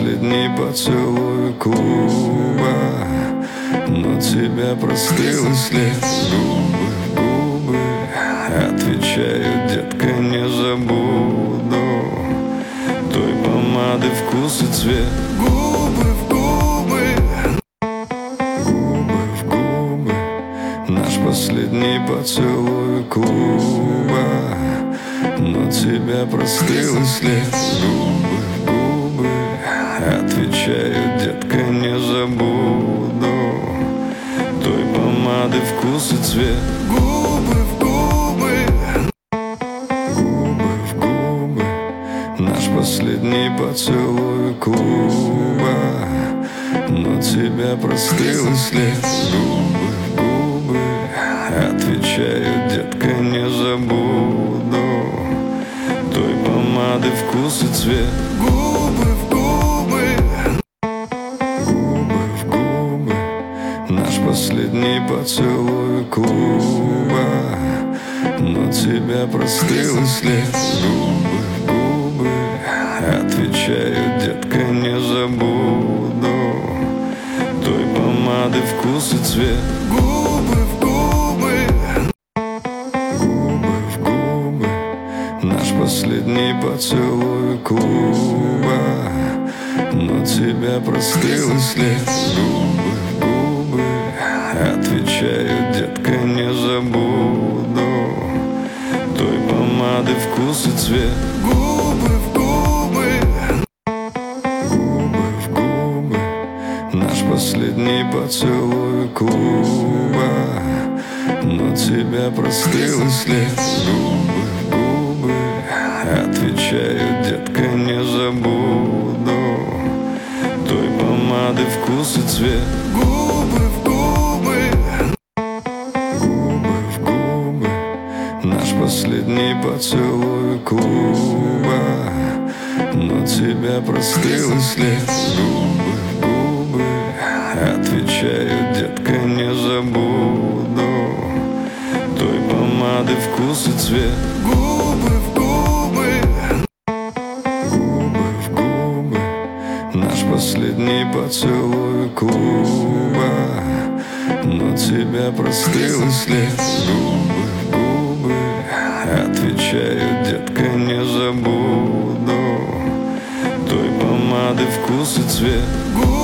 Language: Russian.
последний поцелуй клуба, но тебя простыл и след. Губы в губы, отвечаю, детка, не забуду той помады вкус и цвет. Губы в губы, губы в губы, наш последний поцелуй клуба, но тебя простыл и след. Губы в губы, отвечаю, детка, не забуду той помады вкус и цвет. Губы в губы, губы в губы, наш последний поцелуй клуба, но тебя простыл и след. Губы в губы, отвечаю, детка, не забуду той помады вкус и цвет. Губы в губы, губы в губы, наш последний поцелуй клуба, но тебя простыл и след. Губы в губы, отвечаю, детка, не забуду той помады вкус и цвет. Губы в губы, губы в губы, наш последний поцелуй клуба, но тебя простыл и след. Губы в губы, отвечаю, детка, не забуду той помады вкус и цвет. Губы в губы, губы в губы, наш последний поцелуй клуба, но тебя простыл и след. Губы в губы, отвечаю, детка, не забуду той помады вкус и цвет. Губы в губы, губы в губы, наш последний поцелуй клуба, но тебя простыл и след. Губы в губы, отвечаю, детка, не забуду той помады вкус и цвет. Губы в губы, губы в губы, наш последний поцелуй клуба, но тебя простыл и след. Губы в губы, отвечаю, детка, не забуду той помады вкус и цвет.